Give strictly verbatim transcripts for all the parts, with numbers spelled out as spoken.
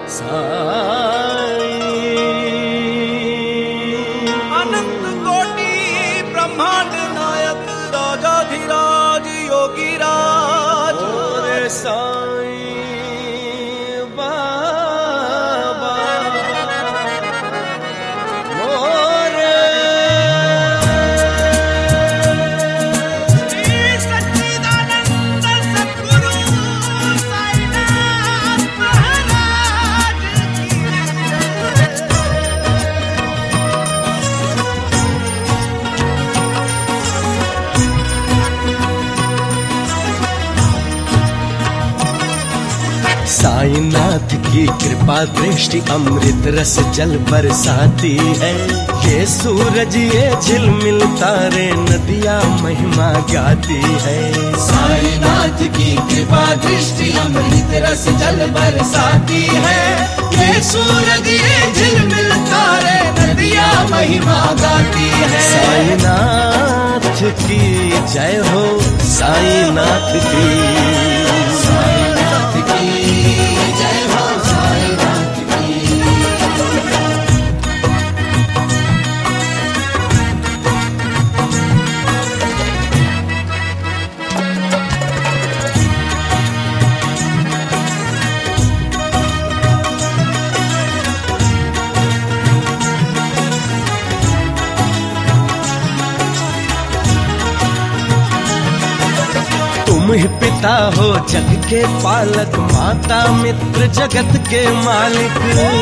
अनंत कोटि ब्रह्मांड नायक राजाधिराज योगी राज साईं बाबा मोरे श्री सच्चिदानंद सद्गुरु साईनाथ महाराज की साईनाथ की कृपा दृष्टि अमृत रस जल बरसाती है। ये सूरज ये झिलमिल तारे नदियाँ महिमा गाती है। साईनाथ की कृपा दृष्टि अमृत रस जल बरसाती है। ये सूरज ये झिलमिल तारे नदियाँ महिमा गाती है। साईनाथ की जय हो, साईनाथ की साईनाथ की जय हो, साईनाथ की। तुम ही पिता हो जग के पालक, माता मित्र जगत के मालिक।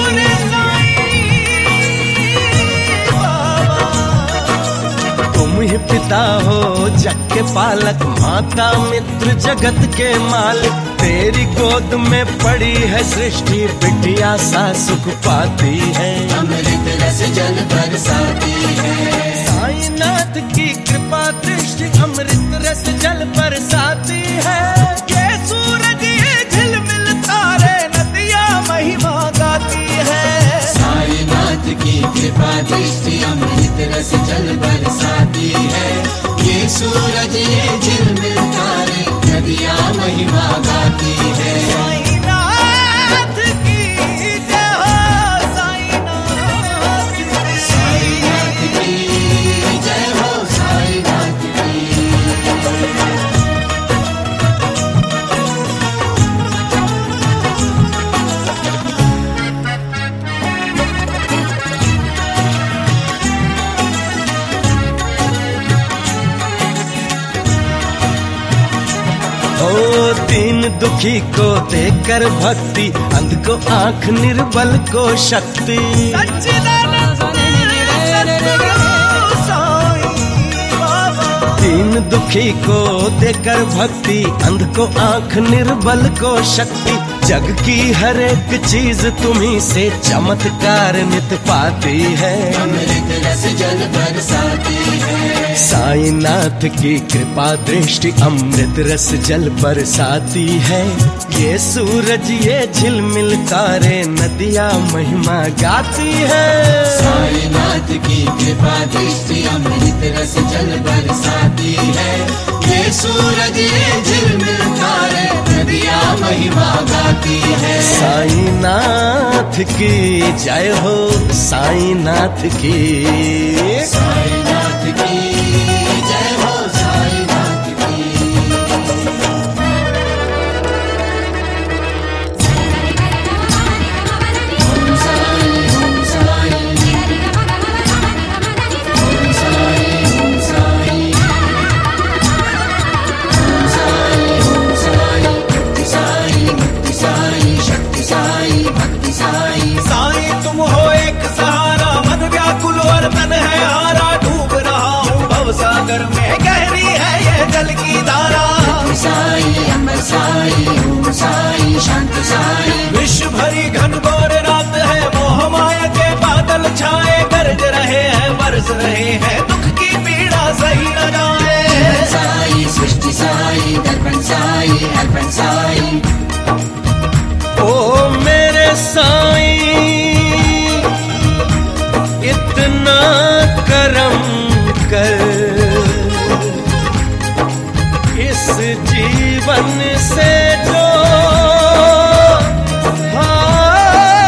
तुम ही पिता हो जग के पालक, माता मित्र जगत के मालिक। तेरी गोद में पड़ी है सृष्टि, बिटिया सा सुख पाती है। अमृत रस जल बरसाती है। साईनाथ की कृपा दृष्टि अमृत रस जल बरसाती है। ये सूरज ये झिलमिल तारे नदियाँ महिमा गाती है। साईनाथ की कृपा दृष्टि अमृत रस जल बरसाती है। ये सूरज ये झिलमिल तारे नदियाँ महिमा गाती है। साईनाथ की जय हो, साईनाथ की। साईनाथ की जय हो, साईनाथ की। ओ दीन दुखी को देकर भक्ति, अंध को आंख निर्बल को शक्ति। दीन दुखी को देकर भक्ति, अंध को आंख निर्बल को शक्ति। जग की हर एक चीज तुम्ही से चमत्कार नित पाती है। अमृत रस जल बरसाती है। साईनाथ की कृपा दृष्टि अमृत रस जल बरसाती है। ये सूरज ये झिलमिल तारे नदियाँ महिमा गाती है। साईनाथ की कृपा दृष्टि अमृत रस जल बरसाती है। ये सूरज ये झिलमिल तारे नदियाँ महिमा गाती है। साईनाथ की जय हो, साईनाथ की साईनाथ की जय हो, साईनाथ की। ओम साई ओम साई ओम साई ओम साई ओम साई ओम साई भक्ति साई मुक्ति साई शक्ति साई भक्ति साई। साई तुम हो एक सहारा, मन व्याकुल और तन है हारा। डूब रहा हूँ भवसागर में, गहरी है ये जल की धारा। साई अमर साई ओम साई शांत साई। विश्व भरी घनघोर रात है, मोह माया के बादल छाए। गरज रहे हैं बरस रहे हैं, दुख की पीड़ा सही न जाए। साई सृष्टि साई दर्पण साई अर्पण साई। ओ मेरे साईं इतना करम कर, इस जीवन से जो हाँ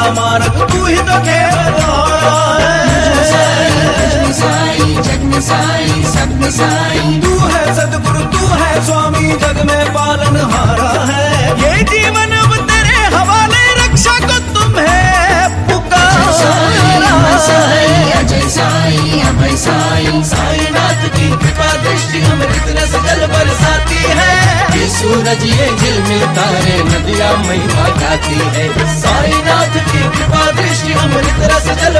मारक तू ही तो केवलहारा है। साई जग में साई सब में साई, तू है सदगुरु तू है स्वामी जग में पालनहारा है। ये जीवन अब तेरे हवाले रक्षा को तुम्हें पुकारा साई अजय साई अभय साई, साईनाथ की कृपा दृष्टि अमृत रस जल बरसाती है। ये सूरज ये झिलमिल तारे नदियां महिमा गाती है। साईनाथ की कृपा दृष्टि अमृत रस जल